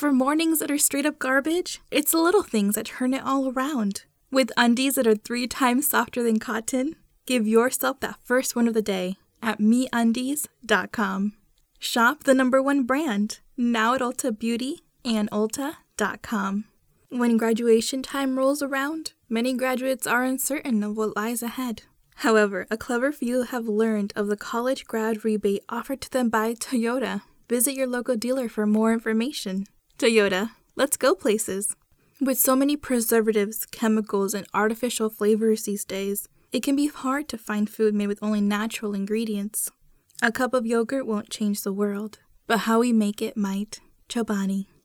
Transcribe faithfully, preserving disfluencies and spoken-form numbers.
For mornings that are straight up garbage, it's the little things that turn it all around. With undies that are three times softer than cotton, give yourself that first one of the day at me undies dot com. Shop the number one brand, now at Ulta Beauty and ulta dot com. When graduation time rolls around, many graduates are uncertain of what lies ahead. However, a clever few have learned of the college grad rebate offered to them by Toyota. Visit your local dealer for more information. Toyota, let's go places. With so many preservatives, chemicals, and artificial flavors these days, it can be hard to find food made with only natural ingredients. A cup of yogurt won't change the world, but how we make it might. Chobani.